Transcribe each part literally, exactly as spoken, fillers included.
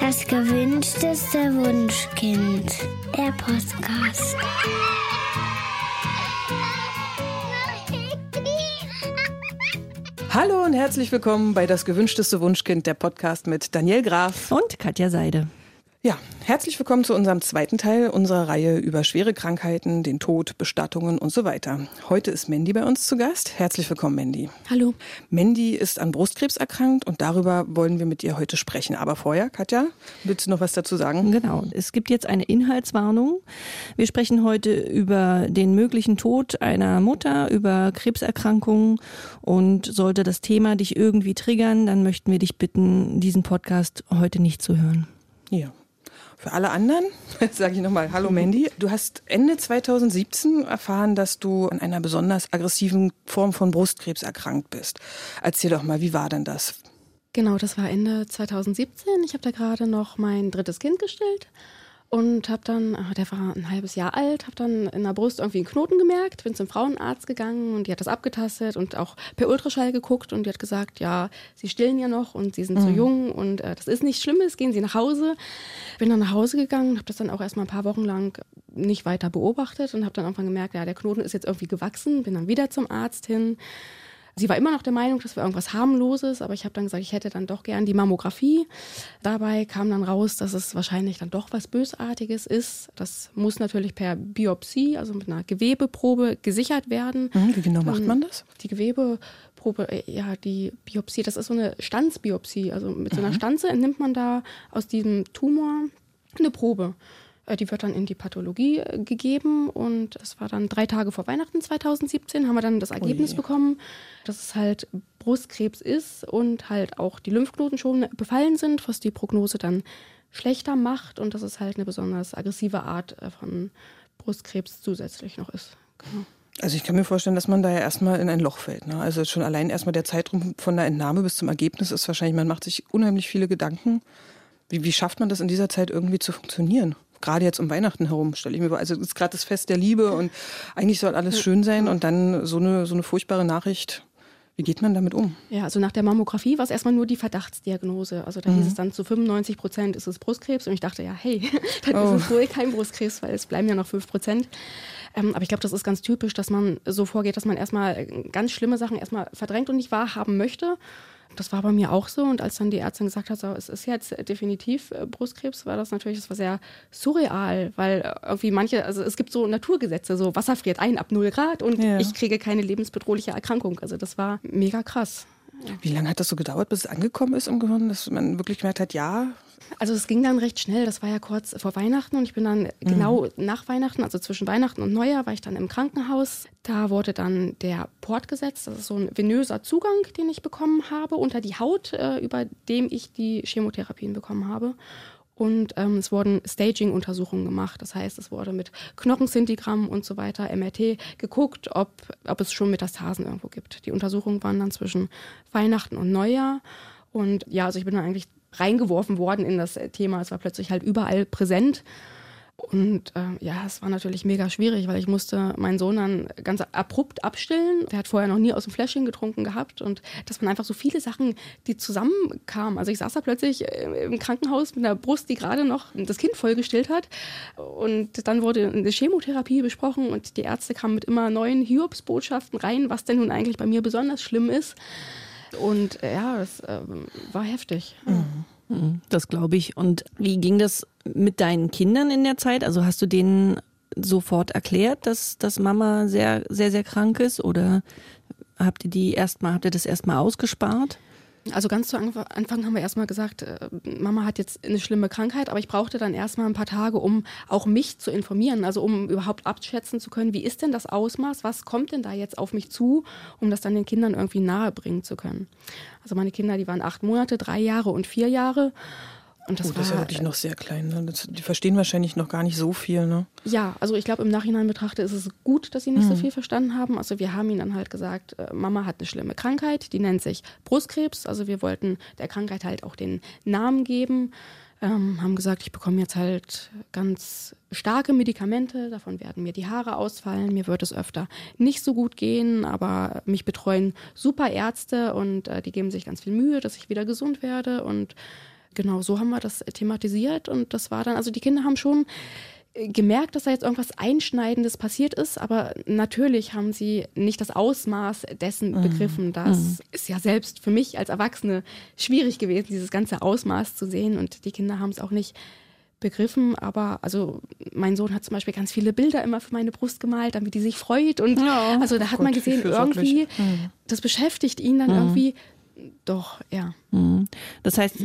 Das gewünschteste Wunschkind. Der Podcast. Hallo und herzlich willkommen bei Das gewünschteste Wunschkind, der Podcast mit Daniel Graf und Katja Seide. Ja, herzlich willkommen zu unserem zweiten Teil unserer Reihe über schwere Krankheiten, den Tod, Bestattungen und so weiter. Heute ist Mandy bei uns zu Gast. Herzlich willkommen, Mandy. Hallo. Mandy ist an Brustkrebs erkrankt und darüber wollen wir mit ihr heute sprechen. Aber vorher, Katja, willst du noch was dazu sagen? Genau, es gibt jetzt eine Inhaltswarnung. Wir sprechen heute über den möglichen Tod einer Mutter, über Krebserkrankungen, und sollte das Thema dich irgendwie triggern, dann möchten wir dich bitten, diesen Podcast heute nicht zu hören. Ja. Für alle anderen sage ich nochmal, hallo Mandy. Du hast Ende zweitausendsiebzehn erfahren, dass du an einer besonders aggressiven Form von Brustkrebs erkrankt bist. Erzähl doch mal, wie war denn das? Genau, das war Ende zweitausendsiebzehn. Ich habe da gerade noch mein drittes Kind gestillt und habe dann, der war ein halbes Jahr alt, habe dann in der Brust irgendwie einen Knoten gemerkt, bin zum Frauenarzt gegangen und die hat das abgetastet und auch per Ultraschall geguckt und die hat gesagt, ja, Sie stillen ja noch und Sie sind mhm. so jung und äh, das ist nichts Schlimmes, gehen Sie nach Hause. Bin dann nach Hause gegangen, habe das dann auch erstmal ein paar Wochen lang nicht weiter beobachtet und habe dann irgendwann gemerkt, ja, der Knoten ist jetzt irgendwie gewachsen, bin dann wieder zum Arzt hin. Sie war immer noch der Meinung, das wäre irgendwas Harmloses, aber ich habe dann gesagt, ich hätte dann doch gern die Mammographie. Dabei kam dann raus, dass es wahrscheinlich dann doch was Bösartiges ist. Das muss natürlich per Biopsie, also mit einer Gewebeprobe, gesichert werden. Mhm, wie genau macht man das? Die Gewebeprobe, ja, die Biopsie, das ist so eine Stanzbiopsie. Also mit so einer mhm. Stanze entnimmt man da aus diesem Tumor eine Probe. Die wird dann in die Pathologie gegeben und das war dann drei Tage vor Weihnachten zweitausendsiebzehn, haben wir dann das Ergebnis Ui. bekommen, dass es halt Brustkrebs ist und halt auch die Lymphknoten schon befallen sind, was die Prognose dann schlechter macht und dass es halt eine besonders aggressive Art von Brustkrebs zusätzlich noch ist. Genau. Also ich kann mir vorstellen, dass man da ja erstmal in ein Loch fällt. Ne? Also schon allein erstmal der Zeitraum von der Entnahme bis zum Ergebnis ist wahrscheinlich, man macht sich unheimlich viele Gedanken. Wie, wie schafft man das in dieser Zeit irgendwie zu funktionieren? Gerade jetzt um Weihnachten herum, stelle ich mir vor. Also es ist gerade das Fest der Liebe und eigentlich soll alles schön sein und dann so eine, so eine furchtbare Nachricht. Wie geht man damit um? Ja, also nach der Mammographie war es erstmal nur die Verdachtsdiagnose. Also da mhm. hieß es dann, zu fünfundneunzig Prozent ist es Brustkrebs und ich dachte, ja, hey, dann oh. ist es wohl kein Brustkrebs, weil es bleiben ja noch fünf Prozent. Ähm, aber ich glaube, das ist ganz typisch, dass man so vorgeht, dass man erstmal ganz schlimme Sachen erstmal verdrängt und nicht wahrhaben möchte. Das war bei mir auch so und als dann die Ärztin gesagt hat, so, es ist jetzt definitiv äh, Brustkrebs, war das natürlich, das war sehr surreal, weil irgendwie manche, also es gibt so Naturgesetze, so Wasser friert ein ab null Grad und ja. ich kriege keine lebensbedrohliche Erkrankung. Also das war mega krass. Wie lange hat das so gedauert, bis es angekommen ist im Gehirn, dass man wirklich gemerkt hat, ja? Also es ging dann recht schnell, das war ja kurz vor Weihnachten und ich bin dann genau mhm. nach Weihnachten, also zwischen Weihnachten und Neujahr, war ich dann im Krankenhaus. Da wurde dann der Port gesetzt, das ist so ein venöser Zugang, den ich bekommen habe, unter die Haut, äh, über dem ich die Chemotherapien bekommen habe. Und ähm, es wurden Staging-Untersuchungen gemacht. Das heißt, es wurde mit Knochenszintigramm und so weiter, M R T, geguckt, ob, ob es schon Metastasen irgendwo gibt. Die Untersuchungen waren dann zwischen Weihnachten und Neujahr. Und ja, also ich bin dann eigentlich reingeworfen worden in das Thema. Es war plötzlich halt überall präsent. Und äh, ja, es war natürlich mega schwierig, weil ich musste meinen Sohn dann ganz abrupt abstillen. Der hat vorher noch nie aus dem Fläschchen getrunken gehabt und das waren einfach so viele Sachen, die zusammenkamen. Also ich saß da plötzlich im Krankenhaus mit einer Brust, die gerade noch das Kind vollgestillt hat und dann wurde eine Chemotherapie besprochen und die Ärzte kamen mit immer neuen Hiobsbotschaften rein, was denn nun eigentlich bei mir besonders schlimm ist. Und ja, das äh, war heftig. Mhm. Das glaube ich. Und wie ging das mit deinen Kindern in der Zeit? Also hast du denen sofort erklärt, dass, dass Mama sehr, sehr, sehr krank ist? Oder habt ihr die erstmal, habt ihr das erstmal ausgespart? Also ganz zu Anfang haben wir erstmal gesagt, äh, Mama hat jetzt eine schlimme Krankheit, aber ich brauchte dann erstmal ein paar Tage, um auch mich zu informieren, also um überhaupt abschätzen zu können, wie ist denn das Ausmaß, was kommt denn da jetzt auf mich zu, um das dann den Kindern irgendwie nahe bringen zu können. Also meine Kinder, die waren acht Monate, drei Jahre und vier Jahre. Und das, oh, das war, ist ja wirklich noch sehr klein. Ne? Das, die verstehen wahrscheinlich noch gar nicht so viel. Ne? Ja, also ich glaube, im Nachhinein betrachtet ist es gut, dass sie nicht mhm. so viel verstanden haben. Also wir haben ihnen dann halt gesagt, äh, Mama hat eine schlimme Krankheit, die nennt sich Brustkrebs. Also wir wollten der Krankheit halt auch den Namen geben. Ähm, haben gesagt, ich bekomme jetzt halt ganz starke Medikamente, davon werden mir die Haare ausfallen, mir wird es öfter nicht so gut gehen, aber mich betreuen super Ärzte und äh, die geben sich ganz viel Mühe, dass ich wieder gesund werde und Genau, so haben wir das thematisiert und das war dann, also die Kinder haben schon gemerkt, dass da jetzt irgendwas Einschneidendes passiert ist, aber natürlich haben sie nicht das Ausmaß dessen mhm. begriffen. Das mhm. ist ja selbst für mich als Erwachsene schwierig gewesen, dieses ganze Ausmaß zu sehen und die Kinder haben es auch nicht begriffen, aber also mein Sohn hat zum Beispiel ganz viele Bilder immer für meine Brust gemalt, damit die sich freut und ja, also da hat Gott, man gesehen, irgendwie, mhm. das beschäftigt ihn dann mhm. irgendwie doch, ja. Mhm. Das heißt,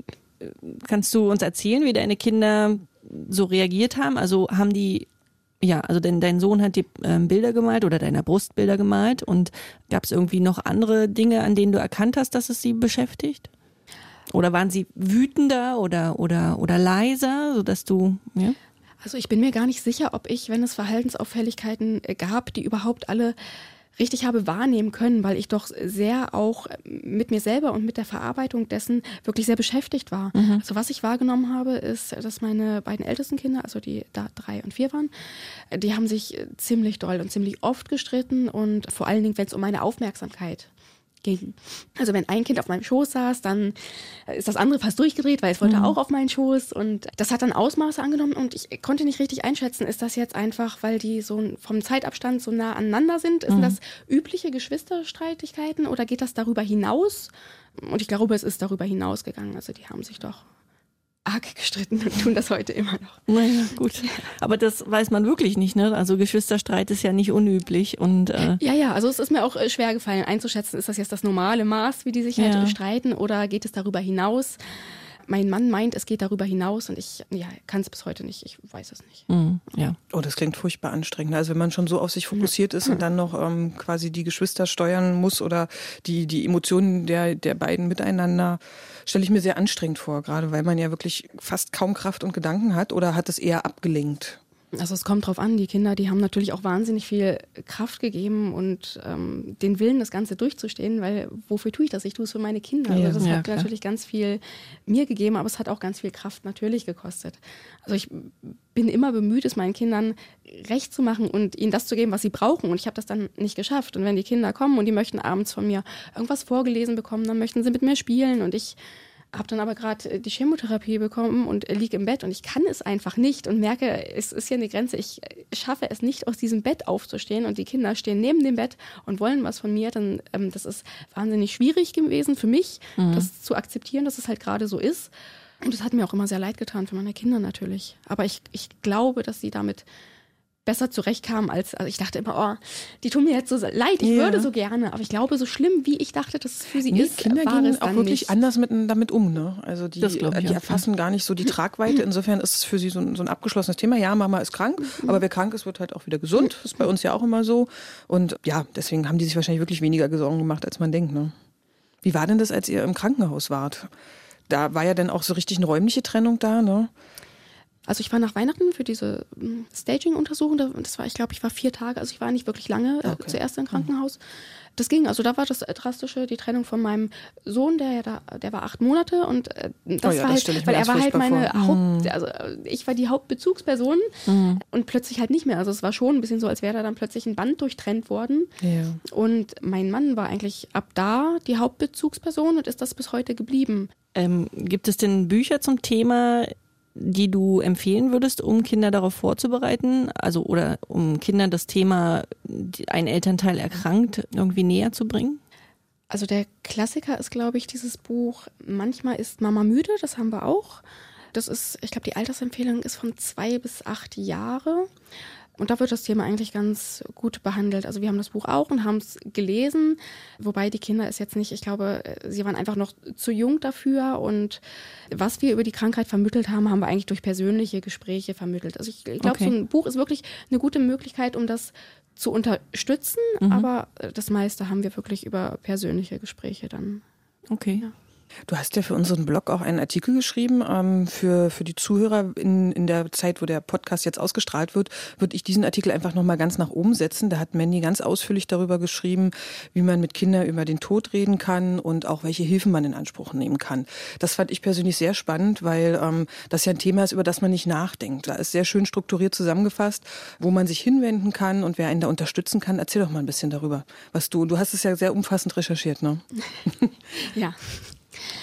kannst du uns erzählen, wie deine Kinder so reagiert haben? Also haben die, ja, also dein, dein Sohn hat die ähm, Bilder gemalt oder deiner Brust Bilder gemalt und gab es irgendwie noch andere Dinge, an denen du erkannt hast, dass es sie beschäftigt? Oder waren sie wütender oder, oder, oder leiser, sodass du, ja? Also ich bin mir gar nicht sicher, ob ich, wenn es Verhaltensauffälligkeiten gab, die überhaupt alle richtig habe wahrnehmen können, weil ich doch sehr auch mit mir selber und mit der Verarbeitung dessen wirklich sehr beschäftigt war. Mhm. Also was ich wahrgenommen habe, ist, dass meine beiden ältesten Kinder, also die da drei und vier waren, die haben sich ziemlich doll und ziemlich oft gestritten und vor allen Dingen, wenn es um meine Aufmerksamkeit ging. Also wenn ein Kind auf meinem Schoß saß, dann ist das andere fast durchgedreht, weil es wollte mhm. auch auf meinen Schoß und das hat dann Ausmaße angenommen und ich konnte nicht richtig einschätzen, ist das jetzt einfach, weil die so vom Zeitabstand so nah aneinander sind? Mhm. Sind das übliche Geschwisterstreitigkeiten oder geht das darüber hinaus? Und ich glaube, es ist darüber hinausgegangen. Also die haben sich doch arg gestritten und tun das heute immer noch. Naja, gut. Aber das weiß man wirklich nicht, ne? Also Geschwisterstreit ist ja nicht unüblich. Und, äh ja, ja, also es ist mir auch schwer gefallen einzuschätzen, ist das jetzt das normale Maß, wie die sich halt ja. streiten oder geht es darüber hinaus? Mein Mann meint, es geht darüber hinaus und ich ja, kann es bis heute nicht, ich weiß es nicht. Mhm, ja. Oh, das klingt furchtbar anstrengend. Also wenn man schon so auf sich fokussiert ist und dann noch ähm, quasi die Geschwister steuern muss oder die, die Emotionen der, der beiden miteinander, stelle ich mir sehr anstrengend vor, gerade weil man ja wirklich fast kaum Kraft und Gedanken hat oder hat es eher abgelenkt? Also es kommt drauf an, die Kinder, die haben natürlich auch wahnsinnig viel Kraft gegeben und ähm, den Willen, das Ganze durchzustehen, weil wofür tue ich das? Ich tue es für meine Kinder. Ja, also das ja, hat klar. natürlich ganz viel mir gegeben, aber es hat auch ganz viel Kraft natürlich gekostet. Also ich bin immer bemüht, es meinen Kindern recht zu machen und ihnen das zu geben, was sie brauchen. Und ich habe das dann nicht geschafft. Und wenn die Kinder kommen und die möchten abends von mir irgendwas vorgelesen bekommen, dann möchten sie mit mir spielen und ich habe dann aber gerade die Chemotherapie bekommen und liege im Bett und ich kann es einfach nicht und merke, es ist hier eine Grenze, ich schaffe es nicht, aus diesem Bett aufzustehen und die Kinder stehen neben dem Bett und wollen was von mir, dann ähm, das ist wahnsinnig schwierig gewesen für mich, mhm. das zu akzeptieren, dass es halt gerade so ist. Und das hat mir auch immer sehr leid getan für meine Kinder natürlich. Aber ich, ich glaube, dass sie damit besser zurechtkamen als, also ich dachte immer, oh, die tun mir jetzt so leid, ich yeah. würde so gerne, aber ich glaube, so schlimm, wie ich dachte, dass es für sie nee, ist, Kinder war gehen es auch dann wirklich nicht. anders mit, damit um, ne? Also die, die auch, erfassen ja. gar nicht so die Tragweite, insofern ist es für sie so ein, so ein abgeschlossenes Thema. Ja, Mama ist krank, mhm. aber wer krank ist, wird halt auch wieder gesund, das ist bei uns ja auch immer so und ja, deswegen haben die sich wahrscheinlich wirklich weniger Sorgen gemacht, als man denkt, ne? Wie war denn das, als ihr im Krankenhaus wart? Da war ja dann auch so richtig eine räumliche Trennung da, ne? Also ich war nach Weihnachten für diese Staging-Untersuchung, das war, ich glaube, ich war vier Tage, also ich war nicht wirklich lange äh, okay. zuerst im Krankenhaus. Das ging, also da war das Drastische, die Trennung von meinem Sohn, der ja da, der war acht Monate und äh, das oh ja, war das halt, weil er war halt meine vor. Haupt, also ich war die Hauptbezugsperson mhm. und plötzlich halt nicht mehr. Also es war schon ein bisschen so, als wäre da dann plötzlich ein Band durchtrennt worden. Ja. Und mein Mann war eigentlich ab da die Hauptbezugsperson und ist das bis heute geblieben. Ähm, gibt es denn Bücher zum Thema, die du empfehlen würdest, um Kinder darauf vorzubereiten? Also oder um Kindern das Thema, ein Elternteil erkrankt, irgendwie näher zu bringen? Also der Klassiker ist, glaube ich, dieses Buch Manchmal ist Mama müde, das haben wir auch. Das ist, ich glaube, die Altersempfehlung ist von zwei bis acht Jahre. Und da wird das Thema eigentlich ganz gut behandelt. Also wir haben das Buch auch und haben es gelesen, wobei die Kinder es jetzt nicht, ich glaube, sie waren einfach noch zu jung dafür und was wir über die Krankheit vermittelt haben, haben wir eigentlich durch persönliche Gespräche vermittelt. Also ich glaube, okay. so ein Buch ist wirklich eine gute Möglichkeit, um das zu unterstützen, mhm. aber das meiste haben wir wirklich über persönliche Gespräche dann. Okay. Ja. Du hast ja für unseren Blog auch einen Artikel geschrieben. Ähm, für, für die Zuhörer in, in der Zeit, wo der Podcast jetzt ausgestrahlt wird, würde ich diesen Artikel einfach nochmal ganz nach oben setzen. Da hat Mandy ganz ausführlich darüber geschrieben, wie man mit Kindern über den Tod reden kann und auch welche Hilfen man in Anspruch nehmen kann. Das fand ich persönlich sehr spannend, weil ähm, das ja ein Thema ist, über das man nicht nachdenkt. Da ist sehr schön strukturiert zusammengefasst, wo man sich hinwenden kann und wer einen da unterstützen kann. Erzähl doch mal ein bisschen darüber, was du, du hast es ja sehr umfassend recherchiert, ne? Ja.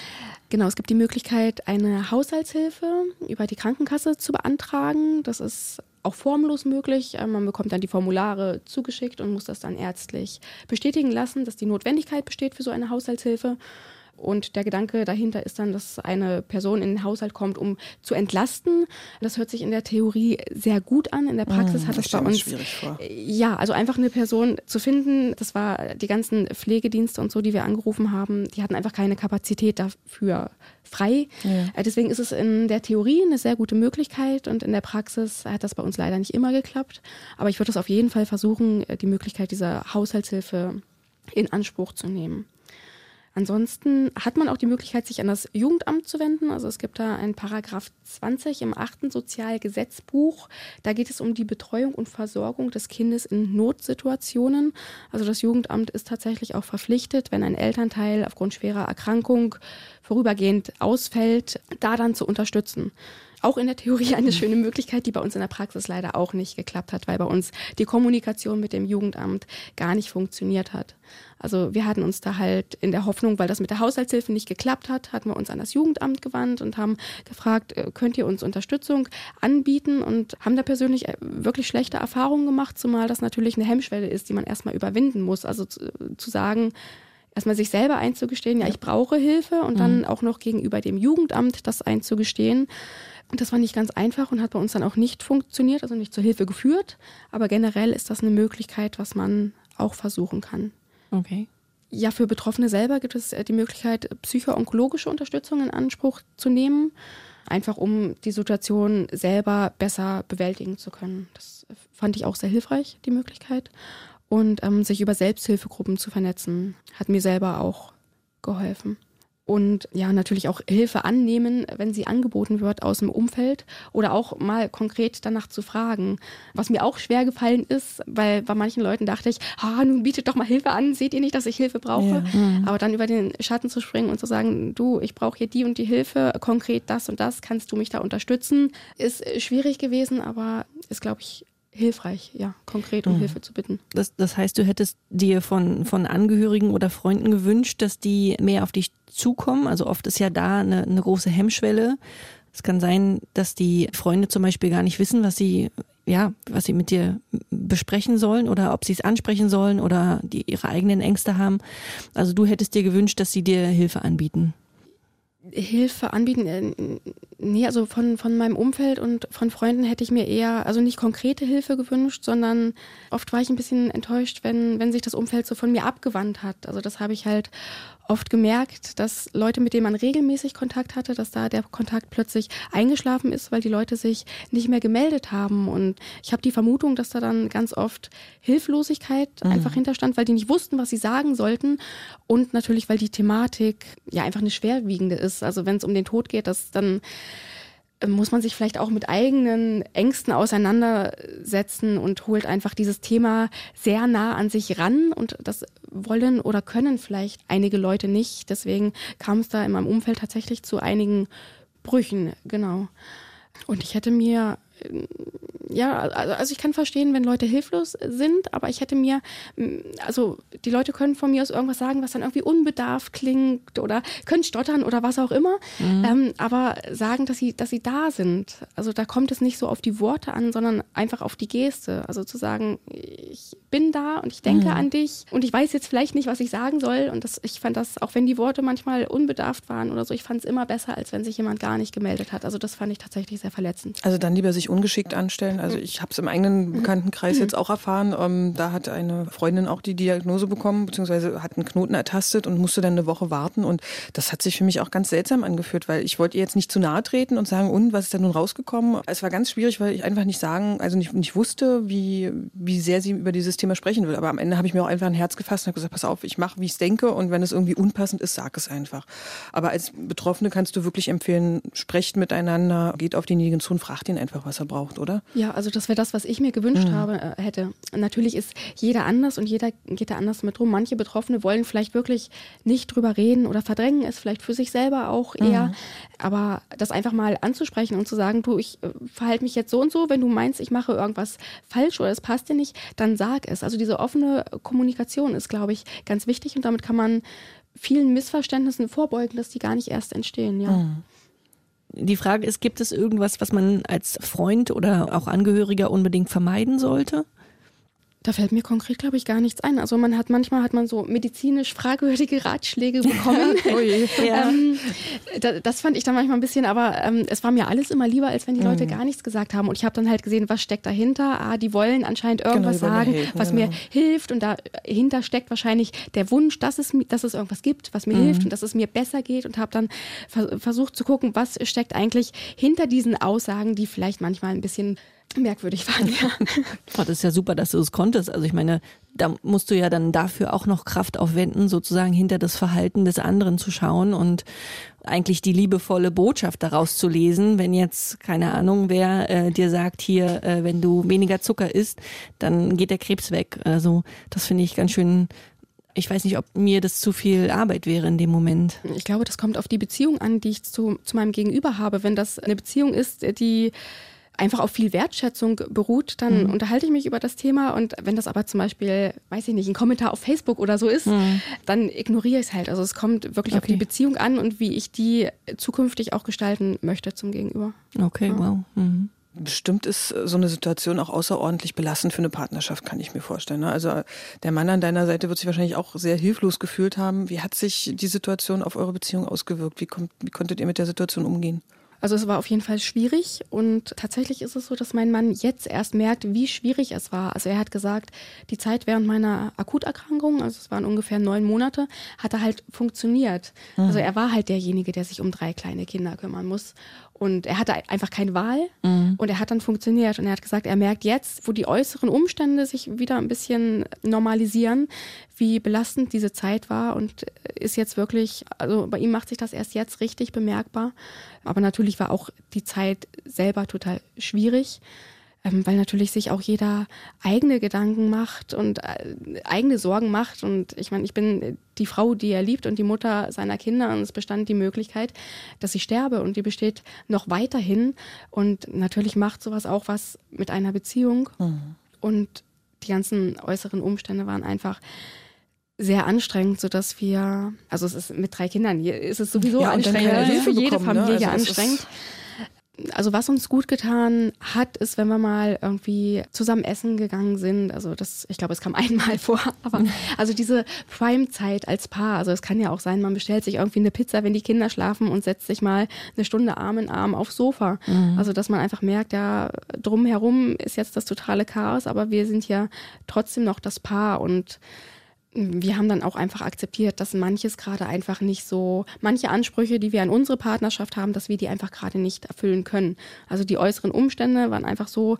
Genau, es gibt die Möglichkeit, eine Haushaltshilfe über die Krankenkasse zu beantragen. Das ist auch formlos möglich. Man bekommt dann die Formulare zugeschickt und muss das dann ärztlich bestätigen lassen, dass die Notwendigkeit besteht für so eine Haushaltshilfe. Und der Gedanke dahinter ist dann, dass eine Person in den Haushalt kommt, um zu entlasten. Das hört sich in der Theorie sehr gut an. In der Praxis mmh, hat es bei uns schwierig vor. Ja, also einfach eine Person zu finden. Das war die ganzen Pflegedienste und so, die wir angerufen haben. Die hatten einfach keine Kapazität dafür frei. Ja. Deswegen ist es in der Theorie eine sehr gute Möglichkeit und in der Praxis hat das bei uns leider nicht immer geklappt. Aber ich würde es auf jeden Fall versuchen, die Möglichkeit dieser Haushaltshilfe in Anspruch zu nehmen. Ansonsten hat man auch die Möglichkeit, sich an das Jugendamt zu wenden. Also es gibt da einen Paragraph zwanzig im achten Sozialgesetzbuch. Da geht es um die Betreuung und Versorgung des Kindes in Notsituationen. Also das Jugendamt ist tatsächlich auch verpflichtet, wenn ein Elternteil aufgrund schwerer Erkrankung vorübergehend ausfällt, da dann zu unterstützen. Auch in der Theorie eine schöne Möglichkeit, die bei uns in der Praxis leider auch nicht geklappt hat, weil bei uns die Kommunikation mit dem Jugendamt gar nicht funktioniert hat. Also wir hatten uns da halt in der Hoffnung, weil das mit der Haushaltshilfe nicht geklappt hat, hatten wir uns an das Jugendamt gewandt und haben gefragt, könnt ihr uns Unterstützung anbieten und haben da persönlich wirklich schlechte Erfahrungen gemacht, zumal das natürlich eine Hemmschwelle ist, die man erstmal überwinden muss. Also zu, zu sagen, erstmal sich selber einzugestehen, ja, ich brauche Hilfe und dann auch noch gegenüber dem Jugendamt das einzugestehen. Und das war nicht ganz einfach und hat bei uns dann auch nicht funktioniert, also nicht zur Hilfe geführt. Aber generell ist das eine Möglichkeit, was man auch versuchen kann. Okay. Ja, für Betroffene selber gibt es die Möglichkeit, psycho-onkologische Unterstützung in Anspruch zu nehmen, einfach um die Situation selber besser bewältigen zu können. Das fand ich auch sehr hilfreich, die Möglichkeit. Und ähm, sich über Selbsthilfegruppen zu vernetzen, hat mir selber auch geholfen. Und ja, natürlich auch Hilfe annehmen, wenn sie angeboten wird aus dem Umfeld oder auch mal konkret danach zu fragen. Was mir auch schwer gefallen ist, weil bei manchen Leuten dachte ich, ah, nun bietet doch mal Hilfe an, seht ihr nicht, dass ich Hilfe brauche? Ja. Mhm. Aber dann über den Schatten zu springen und zu sagen, du, ich brauche hier die und die Hilfe, konkret das und das, kannst du mich da unterstützen? Ist schwierig gewesen, aber ist, glaube ich, hilfreich, ja, konkret um mhm. Hilfe zu bitten. Das, das heißt, du hättest dir von, von Angehörigen oder Freunden gewünscht, dass die mehr auf dich zukommen? Also oft ist ja da eine, eine große Hemmschwelle. Es kann sein, dass die Freunde zum Beispiel gar nicht wissen, was sie, ja, was sie mit dir besprechen sollen oder ob sie es ansprechen sollen oder die ihre eigenen Ängste haben. Also du hättest dir gewünscht, dass sie dir Hilfe anbieten. Hilfe anbieten, nee, also von, von meinem Umfeld und von Freunden hätte ich mir eher, also nicht konkrete Hilfe gewünscht, sondern oft war ich ein bisschen enttäuscht, wenn, wenn sich das Umfeld so von mir abgewandt hat. Also das habe ich halt oft gemerkt, dass Leute, mit denen man regelmäßig Kontakt hatte, dass da der Kontakt plötzlich eingeschlafen ist, weil die Leute sich nicht mehr gemeldet haben. Und ich habe die Vermutung, dass da dann ganz oft Hilflosigkeit mhm. einfach hinterstand, weil die nicht wussten, was sie sagen sollten. Und natürlich, weil die Thematik ja einfach eine schwerwiegende ist. Also wenn es um den Tod geht, dass dann muss man sich vielleicht auch mit eigenen Ängsten auseinandersetzen und holt einfach dieses Thema sehr nah an sich ran und das wollen oder können vielleicht einige Leute nicht. Deswegen kam es da in meinem Umfeld tatsächlich zu einigen Brüchen, genau. Und ich hätte mir, ja, also ich kann verstehen, wenn Leute hilflos sind, aber ich hätte mir, also die Leute können von mir aus irgendwas sagen, was dann irgendwie unbedarft klingt oder können stottern oder was auch immer, mhm. ähm, aber sagen, dass sie, dass sie da sind. Also da kommt es nicht so auf die Worte an, sondern einfach auf die Geste. Also zu sagen, ich bin da und ich denke mhm. an dich und ich weiß jetzt vielleicht nicht, was ich sagen soll und das, ich fand das, auch wenn die Worte manchmal unbedarft waren oder so, ich fand es immer besser, als wenn sich jemand gar nicht gemeldet hat. Also das fand ich tatsächlich sehr verletzend. Also dann lieber sich ungeschickt anstellen. Also ich habe es im eigenen Bekanntenkreis jetzt auch erfahren. Ähm, da hat eine Freundin auch die Diagnose bekommen, beziehungsweise hat einen Knoten ertastet und musste dann eine Woche warten. Und das hat sich für mich auch ganz seltsam angefühlt, weil ich wollte ihr jetzt nicht zu nahe treten und sagen, und was ist denn nun rausgekommen? Es war ganz schwierig, weil ich einfach nicht sagen, also nicht, nicht wusste, wie, wie sehr sie über dieses Thema sprechen will. Aber am Ende habe ich mir auch einfach ein Herz gefasst und habe gesagt, pass auf, ich mache, wie ich es denke und wenn es irgendwie unpassend ist, sag es einfach. Aber als Betroffene kannst du wirklich empfehlen, sprecht miteinander, geht auf denjenigen zu und fragt ihn einfach, was er braucht, oder? Ja, also das wäre das, was ich mir gewünscht mhm. habe, äh, hätte. Natürlich ist jeder anders und jeder geht da anders mit rum. Manche Betroffene wollen vielleicht wirklich nicht drüber reden oder verdrängen es vielleicht für sich selber auch eher. Mhm. Aber das einfach mal anzusprechen und zu sagen, du, ich äh, verhalte mich jetzt so und so, wenn du meinst, ich mache irgendwas falsch oder es passt dir nicht, dann sag es. Also diese offene Kommunikation ist, glaube ich, ganz wichtig und damit kann man vielen Missverständnissen vorbeugen, dass die gar nicht erst entstehen, ja. Mhm. Die Frage ist, gibt es irgendwas, was man als Freund oder auch Angehöriger unbedingt vermeiden sollte? Da fällt mir konkret, glaube ich, gar nichts ein. Also man hat manchmal hat man so medizinisch fragwürdige Ratschläge bekommen. Oh je. Ja. ähm, da, das fand ich dann manchmal ein bisschen, aber ähm, es war mir alles immer lieber, als wenn die Leute mhm. gar nichts gesagt haben. Und ich habe dann halt gesehen, was steckt dahinter. Ah, die wollen anscheinend irgendwas genau, sagen, helfen, was genau. mir hilft. Und dahinter steckt wahrscheinlich der Wunsch, dass es, dass es irgendwas gibt, was mir mhm. hilft und dass es mir besser geht. Und habe dann vers- versucht zu gucken, was steckt eigentlich hinter diesen Aussagen, die vielleicht manchmal ein bisschen merkwürdig waren, ja. Oh, das ist ja super, dass du es konntest. Also ich meine, da musst du ja dann dafür auch noch Kraft aufwenden, sozusagen hinter das Verhalten des anderen zu schauen und eigentlich die liebevolle Botschaft daraus zu lesen. Wenn jetzt, keine Ahnung, wer äh, dir sagt, hier, äh, wenn du weniger Zucker isst, dann geht der Krebs weg. Also das finde ich ganz schön. Ich weiß nicht, ob mir das zu viel Arbeit wäre in dem Moment. Ich glaube, das kommt auf die Beziehung an, die ich zu, zu meinem Gegenüber habe. Wenn das eine Beziehung ist, die einfach auf viel Wertschätzung beruht, dann mhm. unterhalte ich mich über das Thema. Und wenn das aber zum Beispiel, weiß ich nicht, ein Kommentar auf Facebook oder so ist, mhm. dann ignoriere ich es halt. Also es kommt wirklich okay. auf die Beziehung an und wie ich die zukünftig auch gestalten möchte zum Gegenüber. Okay, ja. Wow. Mhm. Bestimmt ist so eine Situation auch außerordentlich belastend für eine Partnerschaft, kann ich mir vorstellen. Also der Mann an deiner Seite wird sich wahrscheinlich auch sehr hilflos gefühlt haben. Wie hat sich die Situation auf eure Beziehung ausgewirkt? Wie, kommt, wie konntet ihr mit der Situation umgehen? Also es war auf jeden Fall schwierig und tatsächlich ist es so, dass mein Mann jetzt erst merkt, wie schwierig es war. Also er hat gesagt, die Zeit während meiner Akuterkrankung, also es waren ungefähr neun Monate, hat er halt funktioniert. Mhm. Also er war halt derjenige, der sich um drei kleine Kinder kümmern muss. Und er hatte einfach keine Wahl mhm. und er hat dann funktioniert. Und er hat gesagt, er merkt jetzt, wo die äußeren Umstände sich wieder ein bisschen normalisieren, wie belastend diese Zeit war und ist jetzt wirklich, also bei ihm macht sich das erst jetzt richtig bemerkbar. Aber natürlich war auch die Zeit selber total schwierig, weil natürlich sich auch jeder eigene Gedanken macht und eigene Sorgen macht. Und ich meine, ich bin die Frau, die er liebt und die Mutter seiner Kinder. Und es bestand die Möglichkeit, dass ich sterbe. Und die besteht noch weiterhin. Und natürlich macht sowas auch was mit einer Beziehung. Mhm. Und die ganzen äußeren Umstände waren einfach sehr anstrengend, sodass wir, also es ist mit drei Kindern, hier ist es sowieso ja, anstrengend, ja, für jede bekommen, Familie ne? Also anstrengend. Also was uns gut getan hat, ist, wenn wir mal irgendwie zusammen essen gegangen sind. Also das, ich glaube, es kam einmal vor. Aber also diese Prime-Zeit als Paar. Also es kann ja auch sein, man bestellt sich irgendwie eine Pizza, wenn die Kinder schlafen und setzt sich mal eine Stunde Arm in Arm aufs Sofa. Mhm. Also dass man einfach merkt, ja, drumherum ist jetzt das totale Chaos, aber wir sind ja trotzdem noch das Paar und wir haben dann auch einfach akzeptiert, dass manches gerade einfach nicht so, manche Ansprüche, die wir an unsere Partnerschaft haben, dass wir die einfach gerade nicht erfüllen können. Also die äußeren Umstände waren einfach so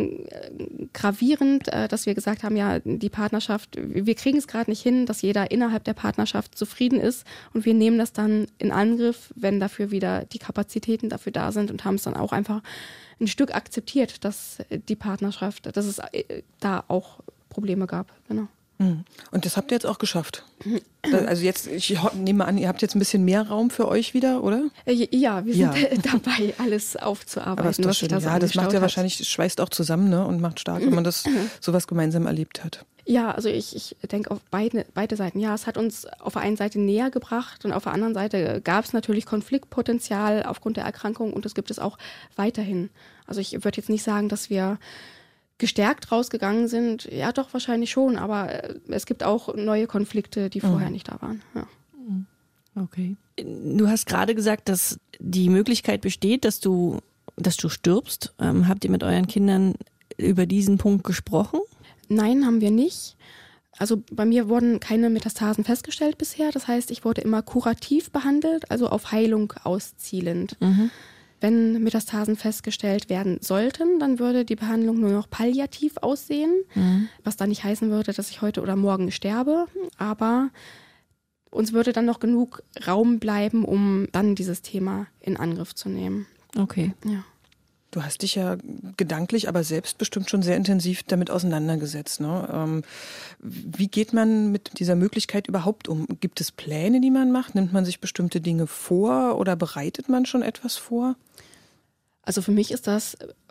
gravierend, dass wir gesagt haben, ja, die Partnerschaft, wir kriegen es gerade nicht hin, dass jeder innerhalb der Partnerschaft zufrieden ist und wir nehmen das dann in Angriff, wenn dafür wieder die Kapazitäten dafür da sind und haben es dann auch einfach ein Stück akzeptiert, dass die Partnerschaft, dass es da auch Probleme gab, genau. Und das habt ihr jetzt auch geschafft? Also jetzt, ich nehme an, ihr habt jetzt ein bisschen mehr Raum für euch wieder, oder? Ja, wir sind ja. dabei, alles aufzuarbeiten. Aber ist doch schön. Da so ja, das macht ja hat. wahrscheinlich, schweißt auch zusammen, ne? Und macht stark, wenn man das sowas gemeinsam erlebt hat. Ja, also ich, ich denke auf beide, beide Seiten. Ja, es hat uns auf der einen Seite näher gebracht und auf der anderen Seite gab es natürlich Konfliktpotenzial aufgrund der Erkrankung und das gibt es auch weiterhin. Also ich würde jetzt nicht sagen, dass wir gestärkt rausgegangen sind, ja doch, wahrscheinlich schon, aber es gibt auch neue Konflikte, die vorher mhm. nicht da waren. Ja. Okay. Du hast gerade gesagt, dass die Möglichkeit besteht, dass du, dass du stirbst. Ähm, habt ihr mit euren Kindern über diesen Punkt gesprochen? Nein, haben wir nicht. Also bei mir wurden keine Metastasen festgestellt bisher. Das heißt, ich wurde immer kurativ behandelt, also auf Heilung auszielend. Mhm. Wenn Metastasen festgestellt werden sollten, dann würde die Behandlung nur noch palliativ aussehen, mhm. was dann nicht heißen würde, dass ich heute oder morgen sterbe. Aber uns würde dann noch genug Raum bleiben, um dann dieses Thema in Angriff zu nehmen. Okay. Ja. Du hast dich ja gedanklich, aber selbstbestimmt schon sehr intensiv damit auseinandergesetzt, ne? Ähm, wie geht man mit dieser Möglichkeit überhaupt um? Gibt es Pläne, die man macht? Nimmt man sich bestimmte Dinge vor oder bereitet man schon etwas vor? Also für mich ist das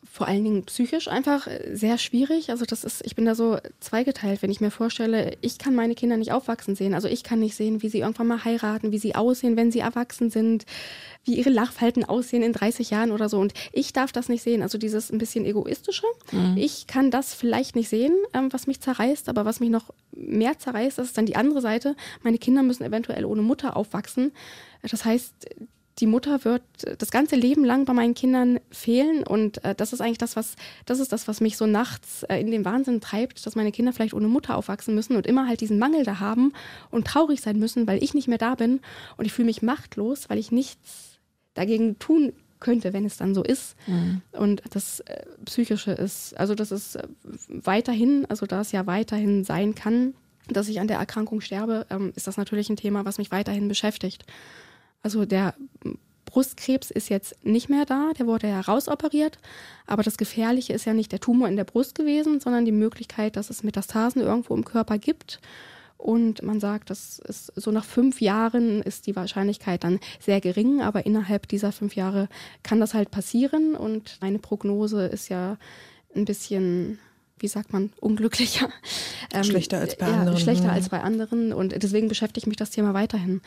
vor allen Dingen psychisch einfach sehr schwierig. Also das ist, ich bin da so zweigeteilt, wenn ich mir vorstelle, ich kann meine Kinder nicht aufwachsen sehen. Also ich kann nicht sehen, wie sie irgendwann mal heiraten, wie sie aussehen, wenn sie erwachsen sind, wie ihre Lachfalten aussehen in dreißig Jahren oder so. Und ich darf das nicht sehen. Also dieses ein bisschen egoistische. Mhm. Ich kann das vielleicht nicht sehen, ähm, was mich zerreißt, aber was mich noch mehr zerreißt, das ist dann die andere Seite. Meine Kinder müssen eventuell ohne Mutter aufwachsen. Das heißt, die Mutter wird das ganze Leben lang bei meinen Kindern fehlen und äh, das ist eigentlich das, was das ist das, was mich so nachts äh, in den Wahnsinn treibt, dass meine Kinder vielleicht ohne Mutter aufwachsen müssen und immer halt diesen Mangel da haben und traurig sein müssen, weil ich nicht mehr da bin und ich fühle mich machtlos, weil ich nichts dagegen tun könnte, wenn es dann so ist. Mhm. Und das äh, Psychische ist, also das ist äh, weiterhin, also da es ja weiterhin sein kann, dass ich an der Erkrankung sterbe, ähm, ist das natürlich ein Thema, was mich weiterhin beschäftigt. Also der Brustkrebs ist jetzt nicht mehr da, der wurde ja rausoperiert, aber das Gefährliche ist ja nicht der Tumor in der Brust gewesen, sondern die Möglichkeit, dass es Metastasen irgendwo im Körper gibt. Und man sagt, das ist so nach fünf Jahren ist die Wahrscheinlichkeit dann sehr gering, aber innerhalb dieser fünf Jahre kann das halt passieren und meine Prognose ist ja ein bisschen, wie sagt man, unglücklicher. Schlechter als bei ja, anderen. Schlechter als bei anderen und deswegen beschäftigt mich das Thema weiterhin.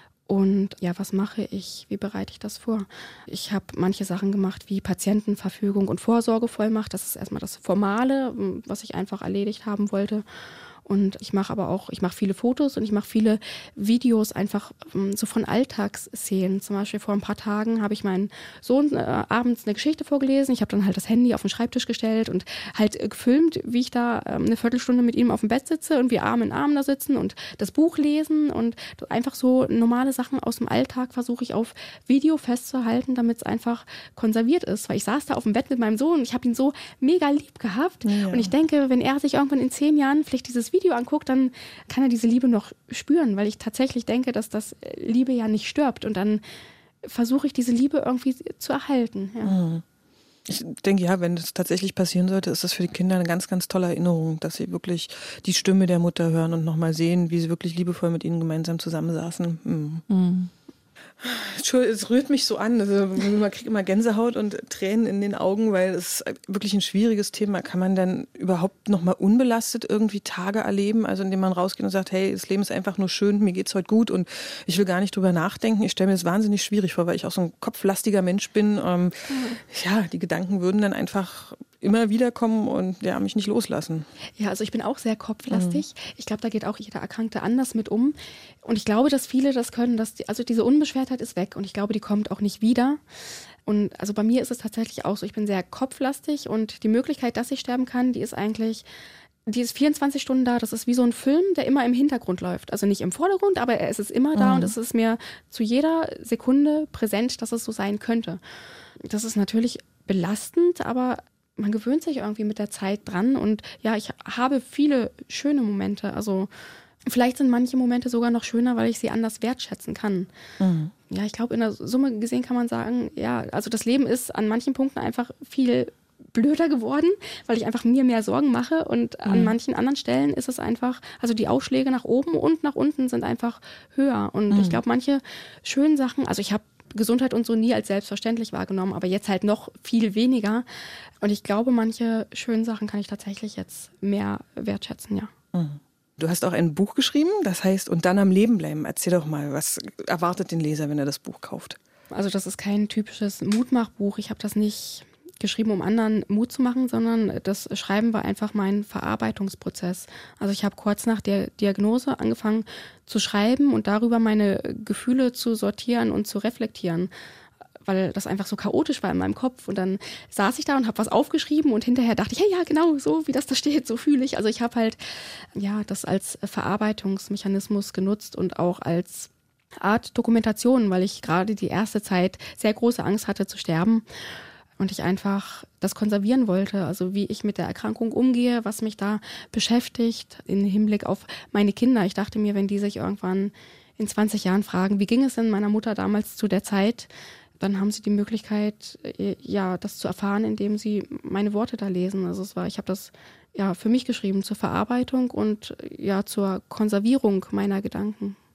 Und ja, was mache ich? Wie bereite ich das vor? Ich habe manche Sachen gemacht wie Patientenverfügung und Vorsorgevollmacht. Das ist erstmal das Formale, was ich einfach erledigt haben wollte. Und ich mache aber auch, ich mache viele Fotos und ich mache viele Videos einfach um, so von Alltagsszenen. Zum Beispiel vor ein paar Tagen habe ich meinen Sohn äh, abends eine Geschichte vorgelesen. Ich habe dann halt das Handy auf den Schreibtisch gestellt und halt äh, gefilmt, wie ich da ähm, eine Viertelstunde mit ihm auf dem Bett sitze und wir Arm in Arm da sitzen und das Buch lesen und einfach so normale Sachen aus dem Alltag versuche ich auf Video festzuhalten, damit es einfach konserviert ist. Weil ich saß da auf dem Bett mit meinem Sohn und ich habe ihn so mega lieb gehabt. Ja. Und ich denke, wenn er sich irgendwann in zehn Jahren vielleicht dieses Video anguckt, dann kann er diese Liebe noch spüren, weil ich tatsächlich denke, dass das Liebe ja nicht stirbt und dann versuche ich diese Liebe irgendwie zu erhalten. Ja. Ich denke, ja, wenn das tatsächlich passieren sollte, ist das für die Kinder eine ganz, ganz tolle Erinnerung, dass sie wirklich die Stimme der Mutter hören und nochmal sehen, wie sie wirklich liebevoll mit ihnen gemeinsam zusammensaßen. Mhm. Mhm. Entschuldigung, es rührt mich so an. Also man kriegt immer Gänsehaut und Tränen in den Augen, weil es wirklich ein schwieriges Thema. Kann man dann überhaupt noch mal unbelastet irgendwie Tage erleben, also indem man rausgeht und sagt, hey, das Leben ist einfach nur schön, mir geht's heute gut und ich will gar nicht drüber nachdenken. Ich stelle mir das wahnsinnig schwierig vor, weil ich auch so ein kopflastiger Mensch bin. Ähm, mhm. Ja, die Gedanken würden dann einfach immer wieder kommen und ja, mich nicht loslassen. Ja, also ich bin auch sehr kopflastig. Mhm. Ich glaube, da geht auch jeder Erkrankte anders mit um. Und ich glaube, dass viele das können, dass die, also diese Unbeschwertheit ist weg und ich glaube, die kommt auch nicht wieder. Und also bei mir ist es tatsächlich auch so, ich bin sehr kopflastig und die Möglichkeit, dass ich sterben kann, die ist eigentlich, die ist vierundzwanzig Stunden da. Das ist wie so ein Film, der immer im Hintergrund läuft. Also nicht im Vordergrund, aber es ist immer da mhm. und es ist mir zu jeder Sekunde präsent, dass es so sein könnte. Das ist natürlich belastend, aber man gewöhnt sich irgendwie mit der Zeit dran und ja, ich habe viele schöne Momente. Also vielleicht sind manche Momente sogar noch schöner, weil ich sie anders wertschätzen kann. Mhm. Ja, ich glaube, in der Summe gesehen kann man sagen, ja, also das Leben ist an manchen Punkten einfach viel blöder geworden, weil ich einfach mir mehr Sorgen mache und mhm. an manchen anderen Stellen ist es einfach, also die Ausschläge nach oben und nach unten sind einfach höher und mhm. ich glaube, manche schönen Sachen, also ich habe Gesundheit und so nie als selbstverständlich wahrgenommen, aber jetzt halt noch viel weniger. Und ich glaube, manche schönen Sachen kann ich tatsächlich jetzt mehr wertschätzen, ja. Du hast auch ein Buch geschrieben, das heißt Und dann am Leben bleiben. Erzähl doch mal, was erwartet den Leser, wenn er das Buch kauft? Also das ist kein typisches Mutmachbuch. Ich habe das nicht geschrieben, um anderen Mut zu machen, sondern das Schreiben war einfach mein Verarbeitungsprozess. Also ich habe kurz nach der Diagnose angefangen zu schreiben und darüber meine Gefühle zu sortieren und zu reflektieren, weil das einfach so chaotisch war in meinem Kopf. Und dann saß ich da und habe was aufgeschrieben und hinterher dachte ich, hey, ja, genau, so wie das da steht, so fühle ich. Also ich habe halt ja das als Verarbeitungsmechanismus genutzt und auch als Art Dokumentation, weil ich gerade die erste Zeit sehr große Angst hatte zu sterben. Und ich einfach das konservieren wollte, also wie ich mit der Erkrankung umgehe, was mich da beschäftigt im Hinblick auf meine Kinder. Ich dachte mir, wenn die sich irgendwann in zwanzig Jahren fragen, wie ging es denn meiner Mutter damals zu der Zeit, dann haben sie die Möglichkeit, ja, das zu erfahren, indem sie meine Worte da lesen. Also es war, ich habe das ja für mich geschrieben zur Verarbeitung und ja zur Konservierung meiner Gedanken.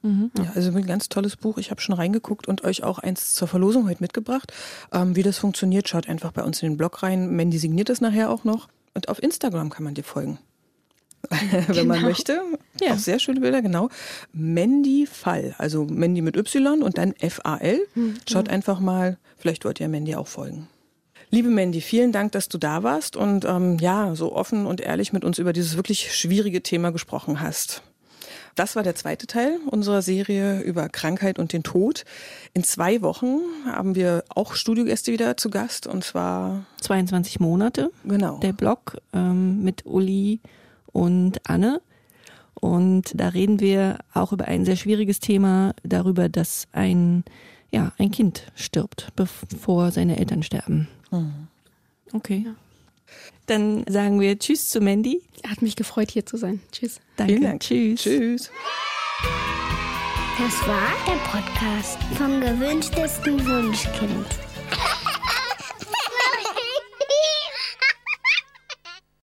Mhm. Ja, also ein ganz tolles Buch. Ich habe schon reingeguckt und euch auch eins zur Verlosung heute mitgebracht. Ähm, wie das funktioniert, schaut einfach bei uns in den Blog rein. Mandy signiert das nachher auch noch. Und auf Instagram kann man dir folgen. Wenn Genau. man möchte. Ja. Auch sehr schöne Bilder, genau. Mandy Fall, also Mandy mit Y und dann F A L. Mhm. Schaut einfach mal, vielleicht wollt ihr Mandy auch folgen. Liebe Mandy, vielen Dank, dass du da warst und ähm, ja, so offen und ehrlich mit uns über dieses wirklich schwierige Thema gesprochen hast. Das war der zweite Teil unserer Serie über Krankheit und den Tod. In zwei Wochen haben wir auch Studiogäste wieder zu Gast und zwar zweiundzwanzig Monate, genau. der Blog ähm, mit Uli und Anne. Und da reden wir auch über ein sehr schwieriges Thema, darüber, dass ein, ja, ein Kind stirbt, bevor seine Eltern sterben. Okay. Ja. Dann sagen wir Tschüss zu Mandy. Hat mich gefreut, hier zu sein. Tschüss. Danke. Vielen Dank. Tschüss. Tschüss. Das war der Podcast vom gewünschtesten Wunschkind.